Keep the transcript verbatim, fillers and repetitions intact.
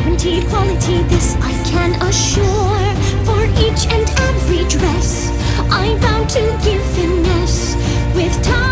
Guaranteed quality, this I can assure. For each and every dress, I vow to give finesse with time.